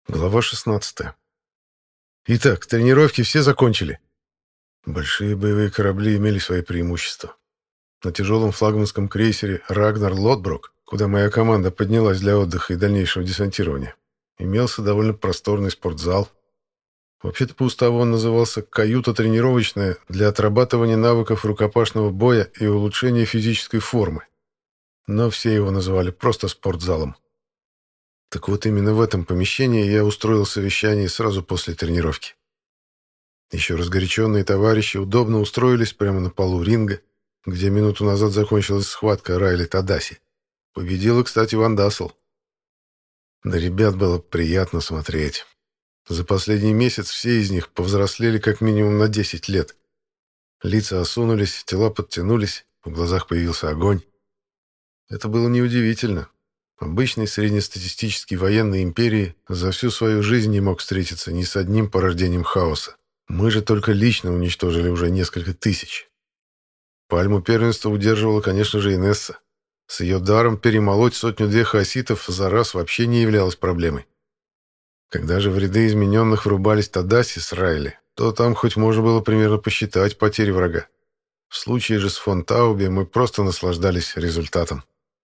Глава 16. Итак, тренировки все закончили. Большие боевые корабли имели свои преимущества. На тяжелом флагманском крейсере «Рагнар Лотброк», куда моя команда поднялась для отдыха и дальнейшего десантирования, имелся довольно просторный спортзал. Вообще-то по уставу он назывался «Каюта-тренировочная для отрабатывания навыков рукопашного боя и улучшения физической формы». Но все его называли просто спортзалом. Так вот, именно в этом помещении я устроил совещание сразу после тренировки. Еще разгоряченные товарищи удобно устроились прямо на полу ринга, где минуту назад закончилась схватка Райли Тадаси. Победила, кстати, Ван Dassel. На ребят было приятно смотреть. За последний месяц все из них повзрослели как минимум на 10 лет. Лица осунулись, тела подтянулись, в глазах появился огонь. Это было неудивительно. Обычный среднестатистический военной империи за всю свою жизнь не мог встретиться ни с одним порождением хаоса. Мы же только лично уничтожили уже несколько тысяч. Пальму первенства удерживала, конечно же, Инесса. С ее даром перемолоть сотню-две хаоситов за раз вообще не являлось проблемой. Когда же в ряды измененных врубались Тадаси с Райли, то там хоть можно было примерно посчитать потери врага. В случае же с фон Таубе мы просто наслаждались результатом.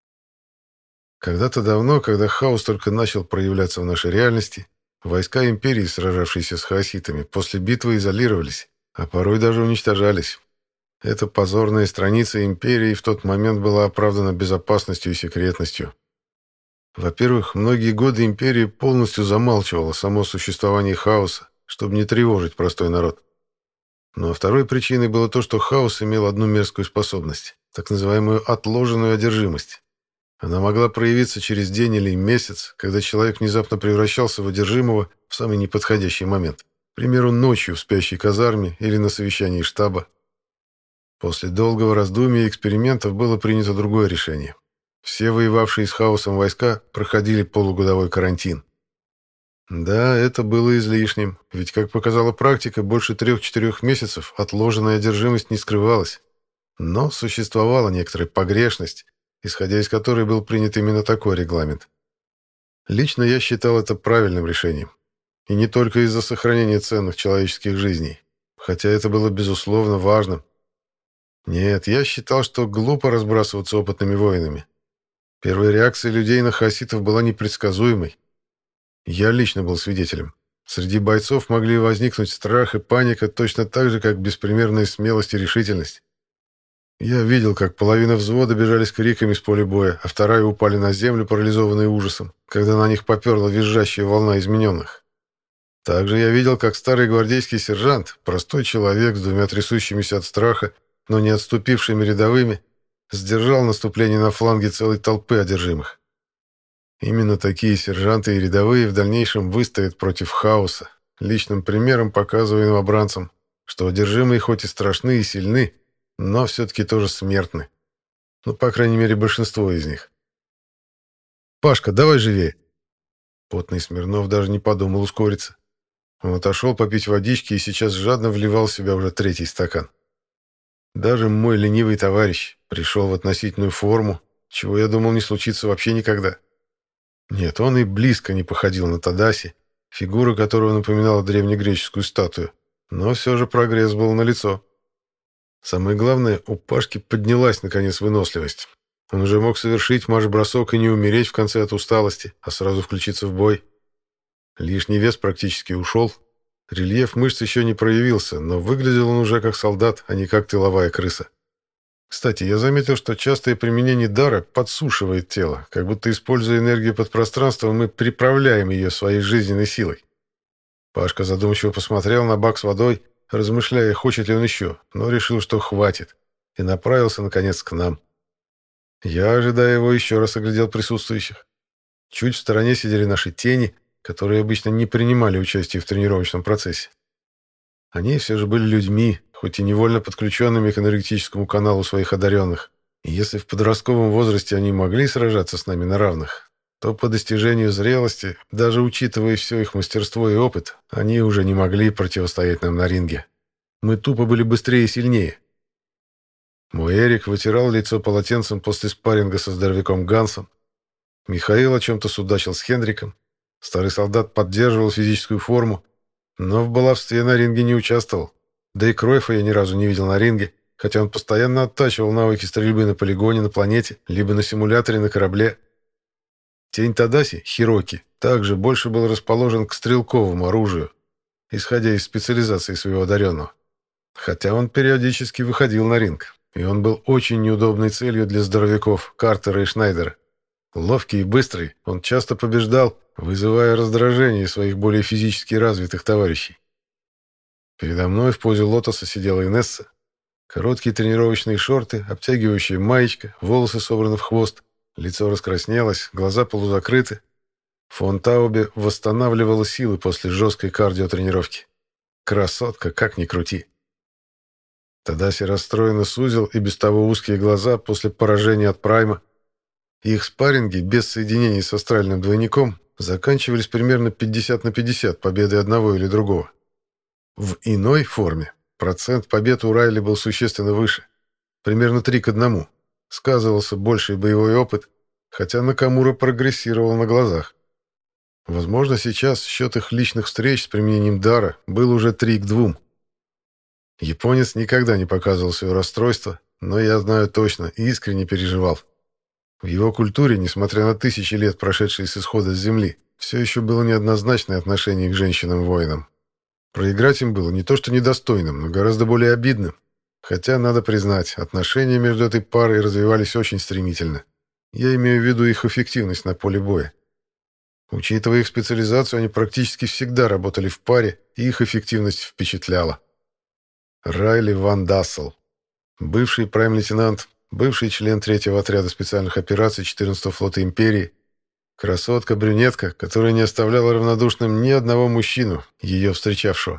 Когда-то давно, когда хаос только начал проявляться в нашей реальности, войска империи, сражавшиеся с хаоситами, после битвы изолировались, а порой даже уничтожались. Эта позорная страница империи в тот момент была оправдана безопасностью и секретностью. Во-первых, многие годы империя полностью замалчивала само существование хаоса, чтобы не тревожить простой народ. Но второй причиной было то, что хаос имел одну мерзкую способность, так называемую отложенную одержимость. Она могла проявиться через день или месяц, когда человек внезапно превращался в одержимого в самый неподходящий момент. К примеру, ночью в спящей казарме или на совещании штаба. После долгого раздумья и экспериментов было принято другое решение. Все воевавшие с хаосом войска проходили полугодовой карантин. Да, это было излишним, ведь, как показала практика, больше 3-4 месяцев отложенная одержимость не скрывалась. Но существовала некоторая погрешность, исходя из которой был принят именно такой регламент. Лично я считал это правильным решением. И не только из-за сохранения ценных человеческих жизней, хотя это было безусловно важным. Нет, я считал, что глупо разбрасываться опытными воинами. Первая реакция людей на хаоситов была непредсказуемой. Я лично был свидетелем. Среди бойцов могли возникнуть страх и паника точно так же, как беспримерная смелость и решительность. Я видел, как половина взвода бежали с криками с поля боя, а вторая упали на землю, парализованные ужасом, когда на них поперла визжащая волна измененных. Также я видел, как старый гвардейский сержант, простой человек с двумя трясущимися от страха, но не отступившими рядовыми, сдержал наступление на фланге целой толпы одержимых. Именно такие сержанты и рядовые в дальнейшем выстоят против хаоса, личным примером показывая новобранцам, что одержимые хоть и страшны и сильны, но все-таки тоже смертны. Ну, по крайней мере, большинство из них. «Пашка, давай живее!» Потный Смирнов даже не подумал ускориться. Он отошел попить водички и сейчас жадно вливал в себя уже третий стакан. Даже мой ленивый товарищ пришел в относительную форму, чего, я думал, не случится вообще никогда. Нет, он и близко не походил на Тадаси, фигура которого напоминала древнегреческую статую, но все же прогресс был налицо. Самое главное, у Пашки поднялась, наконец, выносливость. Он уже мог совершить марш-бросок и не умереть в конце от усталости, а сразу включиться в бой. Лишний вес практически ушел. Рельеф мышц еще не проявился, но выглядел он уже как солдат, а не как тыловая крыса. Кстати, я заметил, что частое применение дара подсушивает тело, как будто, используя энергию подпространства, мы приправляем ее своей жизненной силой. Пашка задумчиво посмотрел на бак с водой, размышляя, хочет ли он еще, но решил, что хватит, и направился, наконец, к нам. Я, ожидая его, еще раз оглядел присутствующих. Чуть в стороне сидели наши тени, которые обычно не принимали участие в тренировочном процессе. Они все же были людьми, хоть и невольно подключенными к энергетическому каналу своих одаренных. И если в подростковом возрасте они могли сражаться с нами на равных, то по достижению зрелости, даже учитывая все их мастерство и опыт, они уже не могли противостоять нам на ринге. Мы тупо были быстрее и сильнее. Мой Эрик вытирал лицо полотенцем после спарринга со здоровяком Гансом. Михаил о чем-то судачил с Хендриком. Старый солдат поддерживал физическую форму, но в баловстве на ринге не участвовал. Да и Кройфа я ни разу не видел на ринге, хотя он постоянно оттачивал навыки стрельбы на полигоне на планете, либо на симуляторе на корабле. Тень Тадаси, Хироки, также больше был расположен к стрелковому оружию, исходя из специализации своего одаренного. Хотя он периодически выходил на ринг, и он был очень неудобной целью для здоровяков Картера и Шнайдера. Ловкий и быстрый, он часто побеждал, вызывая раздражение своих более физически развитых товарищей. Передо мной в позе лотоса сидела Инесса. Короткие тренировочные шорты, обтягивающая маечка, волосы собраны в хвост, лицо раскраснелось, глаза полузакрыты. Фон Таубе восстанавливала силы после жесткой кардиотренировки. Красотка, как ни крути. Тадаси расстроенно сузил и без того узкие глаза после поражения от Прайма. Их спарринги без соединений с астральным двойником заканчивались примерно 50 на 50 победой одного или другого. В иной форме процент побед у Райли был существенно выше, примерно 3-1. Сказывался больший боевой опыт, хотя Накамура прогрессировал на глазах. Возможно, сейчас счет их личных встреч с применением дара был уже 3-2. Японец никогда не показывал свое расстройство, но я знаю точно, искренне переживал. В его культуре, несмотря на тысячи лет, прошедшие с исхода с Земли, все еще было неоднозначное отношение к женщинам-воинам. Проиграть им было не то что недостойным, но гораздо более обидным. Хотя, надо признать, отношения между этой парой развивались очень стремительно. Я имею в виду их эффективность на поле боя. Учитывая их специализацию, они практически всегда работали в паре, и их эффективность впечатляла. Райли Ван Дассел, бывший прайм-лейтенант, бывший член 3-го отряда специальных операций 14-го флота Империи, красотка-брюнетка, которая не оставляла равнодушным ни одного мужчину, ее встречавшего.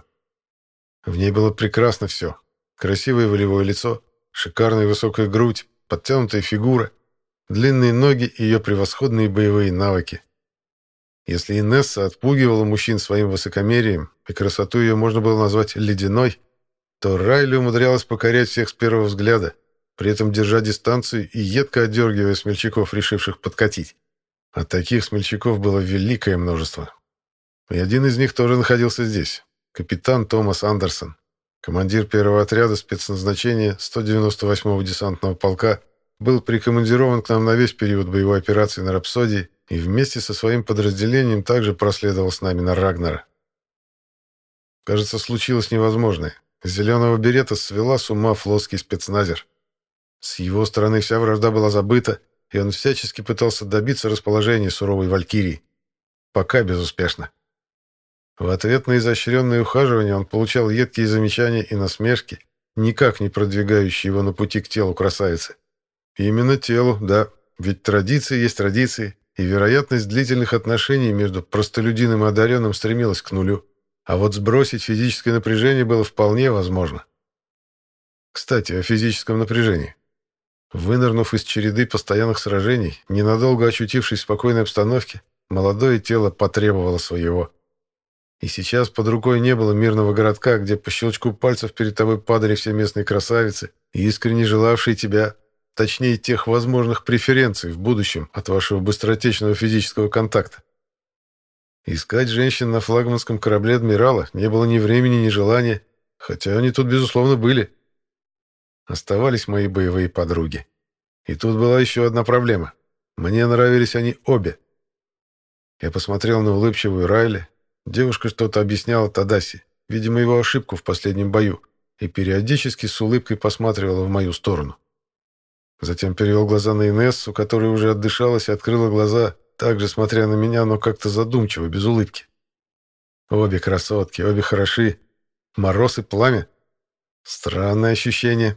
В ней было прекрасно все. Красивое волевое лицо, шикарная высокая грудь, подтянутая фигура, длинные ноги и ее превосходные боевые навыки. Если Инесса отпугивала мужчин своим высокомерием, и красоту ее можно было назвать ледяной, то Райли умудрялась покорять всех с первого взгляда, при этом держа дистанцию и едко отдергивая смельчаков, решивших подкатить. А таких смельчаков было великое множество. И один из них тоже находился здесь. Капитан Томас Андерсон, командир первого отряда спецназначения 198-го десантного полка, был прикомандирован к нам на весь период боевой операции на Рапсодии и вместе со своим подразделением также проследовал с нами на Рагнара. Кажется, случилось невозможное. Зеленого берета свела с ума флотский спецназер. С его стороны вся вражда была забыта, и он всячески пытался добиться расположения суровой валькирии. Пока безуспешно. В ответ на изощренное ухаживание он получал едкие замечания и насмешки, никак не продвигающие его на пути к телу красавицы. Именно телу, да, ведь традиции есть традиции, и вероятность длительных отношений между простолюдином и одаренным стремилась к нулю. А вот сбросить физическое напряжение было вполне возможно. Кстати, о физическом напряжении. Вынырнув из череды постоянных сражений, ненадолго очутившись в спокойной обстановке, молодое тело потребовало своего. И сейчас под рукой не было мирного городка, где по щелчку пальцев перед тобой падали все местные красавицы, искренне желавшие тебя, точнее тех возможных преференций в будущем от вашего быстротечного физического контакта. Искать женщин на флагманском корабле адмирала не было ни времени, ни желания, хотя они тут, безусловно, были. Оставались мои боевые подруги. И тут была еще одна проблема. Мне нравились они обе. Я посмотрел на улыбчивую Райли. Девушка что-то объясняла Тадаси, видимо, его ошибку в последнем бою, и периодически с улыбкой посматривала в мою сторону. Затем перевел глаза на Инессу, которая уже отдышалась и открыла глаза, также смотря на меня, но как-то задумчиво, без улыбки. Обе красотки, обе хороши. Мороз и пламя. Странное ощущение.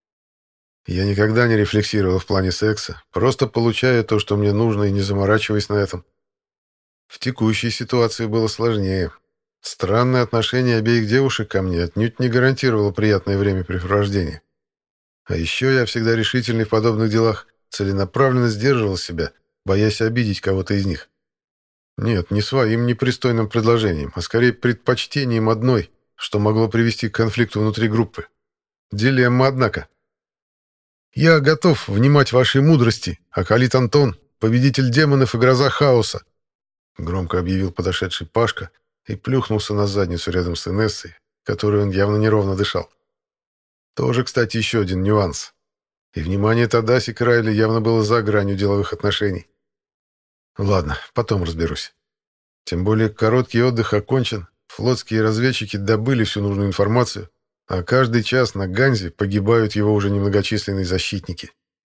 Я никогда не рефлексировал в плане секса, просто получая то, что мне нужно, и не заморачиваясь на этом. В текущей ситуации было сложнее. Странное отношение обеих девушек ко мне отнюдь не гарантировало приятное времяпрепровождение. А еще я всегда решительный в подобных делах, целенаправленно сдерживал себя, боясь обидеть кого-то из них. Нет, не своим непристойным предложением, а скорее предпочтением одной, что могло привести к конфликту внутри группы. Дилемма, однако. «Я готов внимать вашей мудрости, Акалит Антон, победитель демонов и гроза хаоса», — громко объявил подошедший Пашка и плюхнулся на задницу рядом с Инессой, которой он явно неровно дышал. Тоже, кстати, еще один нюанс. И внимание Тадаси к Райли явно было за гранью деловых отношений. Ладно, потом разберусь. Тем более короткий отдых окончен, флотские разведчики добыли всю нужную информацию, а каждый час на Ганзе погибают его уже немногочисленные защитники.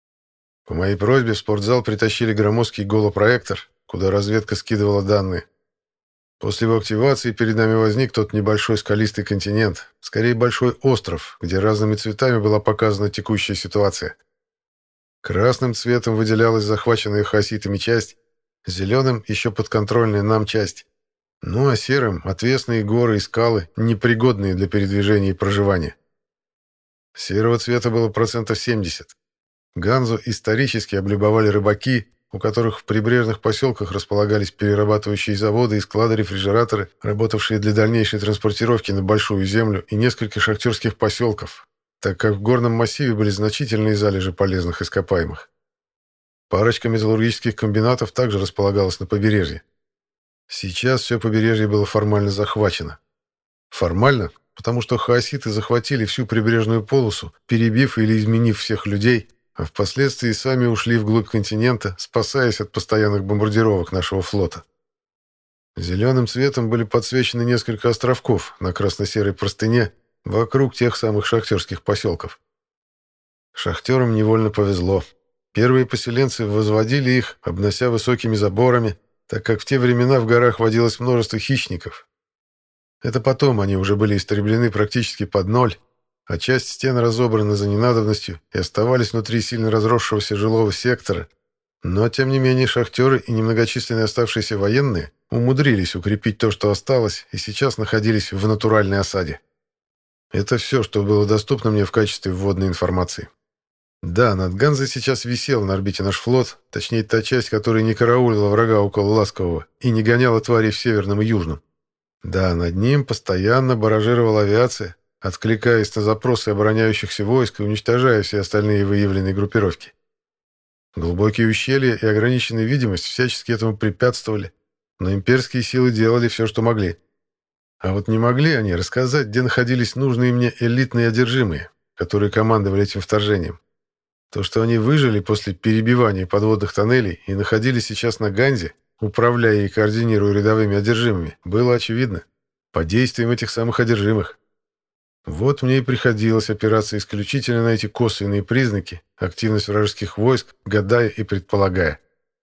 По моей просьбе в спортзал притащили громоздкий голопроектор, куда разведка скидывала данные. После его активации перед нами возник тот небольшой скалистый континент, скорее большой остров, где разными цветами была показана текущая ситуация. Красным цветом выделялась захваченная хаоситами часть, зеленым еще подконтрольная нам часть, ну а серым — отвесные горы и скалы, непригодные для передвижения и проживания. Серого цвета было 70%. Ганзу исторически облюбовали рыбаки, у которых в прибрежных поселках располагались перерабатывающие заводы и склады-рефрижераторы, работавшие для дальнейшей транспортировки на Большую Землю, и несколько шахтерских поселков, так как в горном массиве были значительные залежи полезных ископаемых. Парочка металлургических комбинатов также располагалась на побережье. Сейчас все побережье было формально захвачено. Формально, потому что хаоситы захватили всю прибрежную полосу, перебив или изменив всех людей, а впоследствии сами ушли вглубь континента, спасаясь от постоянных бомбардировок нашего флота. Зеленым цветом были подсвечены несколько островков на красно-серой простыне вокруг тех самых шахтерских поселков. Шахтерам невольно повезло. Первые поселенцы возводили их, обнося высокими заборами, так как в те времена в горах водилось множество хищников. Это потом они уже были истреблены практически под ноль, а часть стен разобрана за ненадобностью и оставались внутри сильно разросшегося жилого сектора, но, тем не менее, шахтеры и немногочисленные оставшиеся военные умудрились укрепить то, что осталось, и сейчас находились в натуральной осаде. Это все, что было доступно мне в качестве вводной информации. Да, над Ганзой сейчас висел на орбите наш флот, точнее, та часть, которая не караулила врага около Ласкового и не гоняла тварей в Северном и Южном. Да, над ним постоянно баражировала авиация, откликаясь на запросы обороняющихся войск и уничтожая все остальные выявленные группировки. Глубокие ущелья и ограниченная видимость всячески этому препятствовали, но имперские силы делали все, что могли. А вот не могли они рассказать, где находились нужные мне элитные одержимые, которые командовали этим вторжением. То, что они выжили после перебивания подводных тоннелей и находились сейчас на Ганзе, управляя и координируя рядовыми одержимыми, было очевидно по действиям этих самых одержимых. Вот мне и приходилось опираться исключительно на эти косвенные признаки, активность вражеских войск, гадая и предполагая.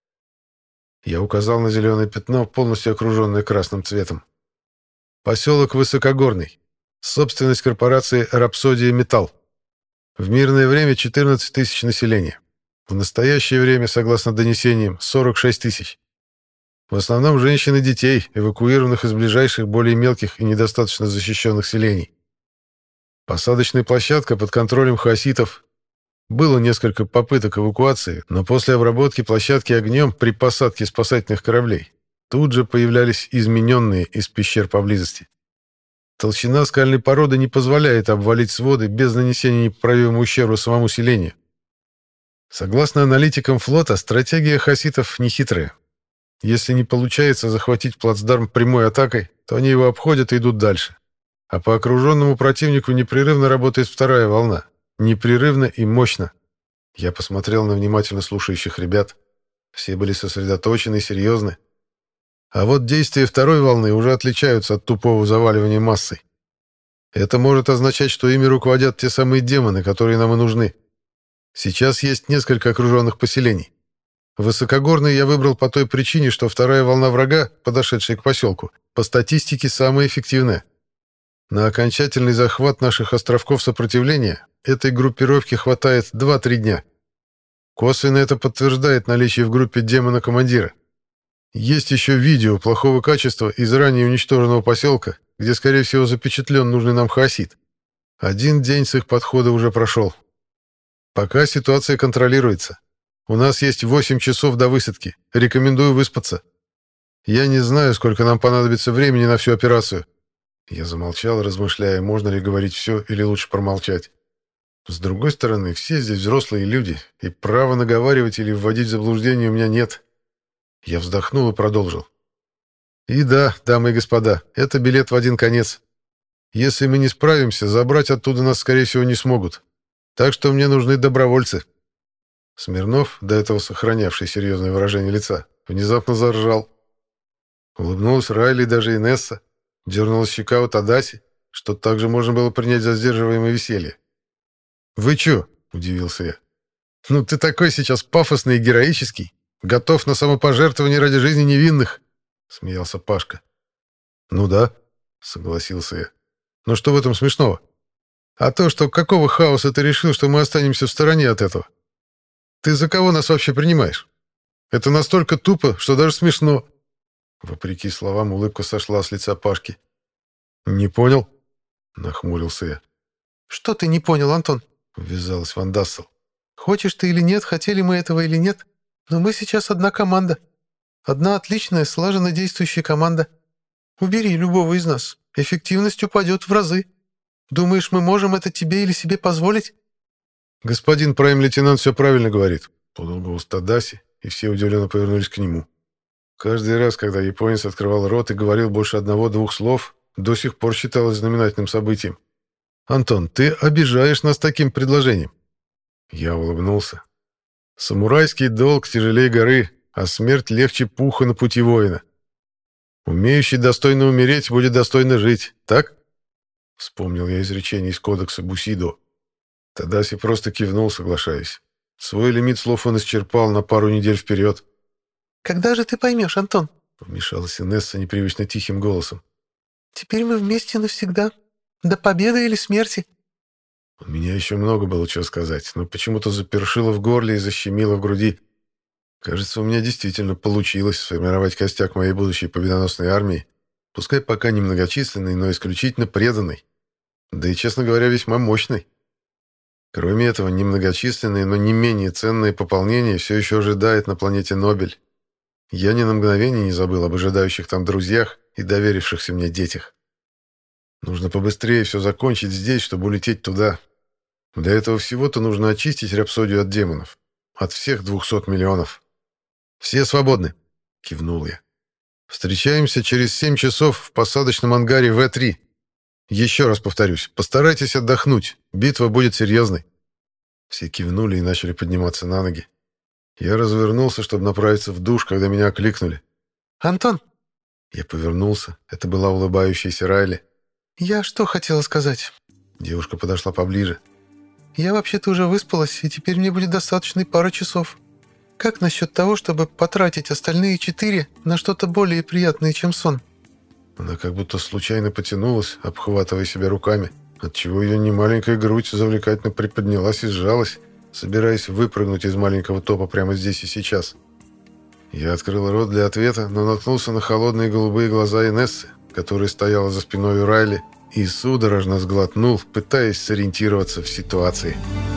Я указал на зеленое пятно, полностью окруженное красным цветом. Поселок Высокогорный. Собственность корпорации «Рапсодия Металл». В мирное время 14 тысяч населения. В настоящее время, согласно донесениям, 46 тысяч. В основном женщин и детей, эвакуированных из ближайших, более мелких и недостаточно защищенных селений. Посадочная площадка под контролем хаоситов. Было несколько попыток эвакуации, но после обработки площадки огнем при посадке спасательных кораблей тут же появлялись измененные из пещер поблизости. Толщина скальной породы не позволяет обвалить своды без нанесения непоправимого ущерба самому селению. Согласно аналитикам флота, стратегия хаоситов нехитрая. Если не получается захватить плацдарм прямой атакой, то они его обходят и идут дальше. А по окруженному противнику непрерывно работает вторая волна. Непрерывно и мощно. Я посмотрел на внимательно слушающих ребят. Все были сосредоточены и серьезны. А вот действия второй волны уже отличаются от тупого заваливания массой. Это может означать, что ими руководят те самые демоны, которые нам и нужны. Сейчас есть несколько окруженных поселений. Высокогорный я выбрал по той причине, что вторая волна врага, подошедшая к поселку, по статистике самая эффективная. На окончательный захват наших островков сопротивления этой группировке хватает 2-3 дня. Косвенно это подтверждает наличие в группе демона-командира. Есть еще видео плохого качества из ранее уничтоженного поселка, где, скорее всего, запечатлен нужный нам хаосит. 1 день с их подхода уже прошел. Пока ситуация контролируется. У нас есть 8 часов до высадки. Рекомендую выспаться. Я не знаю, сколько нам понадобится времени на всю операцию. Я замолчал, размышляя, можно ли говорить все или лучше промолчать. С другой стороны, все здесь взрослые люди, и права наговаривать или вводить в заблуждение у меня нет. Я вздохнул и продолжил. И да, дамы и господа, это билет в один конец. Если мы не справимся, забрать оттуда нас, скорее всего, не смогут. Так что мне нужны добровольцы». Смирнов, до этого сохранявший серьезное выражение лица, внезапно заржал. Улыбнулась Райли и даже Инесса. Дернулась щека у Тадаси, что также можно было принять за сдерживаемое веселье. «Вы чё?» — удивился я. «Ну ты такой сейчас пафосный и героический. Готов на самопожертвование ради жизни невинных», — смеялся Пашка. «Ну да», — согласился я. «Но что в этом смешного? А то, что какого хаоса ты решил, что мы останемся в стороне от этого? Ты за кого нас вообще принимаешь? Это настолько тупо, что даже смешно». Вопреки словам, улыбка сошла с лица Пашки. «Не понял?» — нахмурился я. «Что ты не понял, Антон?» — ввязалась Ван Дассел. «Хочешь ты или нет, хотели мы этого или нет, но мы сейчас одна команда. Одна отличная, слаженно действующая команда. Убери любого из нас, эффективность упадет в разы. Думаешь, мы можем это тебе или себе позволить?» «Господин прайм-лейтенант все правильно говорит», — подал голос Тадаси, и все удивленно повернулись к нему. Каждый раз, когда японец открывал рот и говорил больше одного-двух слов, до сих пор считалось знаменательным событием. «Антон, ты обижаешь нас таким предложением». Я улыбнулся. «Самурайский долг тяжелее горы, а смерть легче пуха на пути воина. Умеющий достойно умереть будет достойно жить, так?» Вспомнил я изречение из кодекса Бусидо. Тадаси просто кивнул, соглашаясь. Свой лимит слов он исчерпал на пару недель вперед. «Когда же ты поймешь, Антон?» — вмешалась Инесса непривычно тихим голосом. «Теперь мы вместе навсегда. До победы или смерти». У меня еще много было чего сказать, но почему-то запершило в горле и защемило в груди. Кажется, у меня действительно получилось сформировать костяк моей будущей победоносной армии, пускай пока немногочисленной, но исключительно преданной. Да и, честно говоря, весьма мощной. Кроме этого, немногочисленное, но не менее ценное пополнение все еще ожидает на планете Нобель. Я ни на мгновение не забыл об ожидающих там друзьях и доверившихся мне детях. Нужно побыстрее все закончить здесь, чтобы улететь туда. Для этого всего-то нужно очистить рапсодию от демонов. От всех 200 миллионов. «Все свободны», — кивнул я. «Встречаемся через 7 часов в посадочном ангаре В-3. Еще раз повторюсь, постарайтесь отдохнуть. Битва будет серьезной». Все кивнули и начали подниматься на ноги. Я развернулся, чтобы направиться в душ, когда меня окликнули. «Антон!» Я повернулся. Это была улыбающаяся Райли. «Я что хотела сказать?» Девушка подошла поближе. «Я вообще-то уже выспалась, и теперь мне будет достаточно пары часов. Как насчет того, чтобы потратить остальные 4 на что-то более приятное, чем сон?» Она как будто случайно потянулась, обхватывая себя руками, отчего ее немаленькая грудь завлекательно приподнялась и сжалась, собираясь выпрыгнуть из маленького топа прямо здесь и сейчас. Я открыл рот для ответа, но наткнулся на холодные голубые глаза Инессы, которая стояла за спиной у Райли, и судорожно сглотнул, пытаясь сориентироваться в ситуации.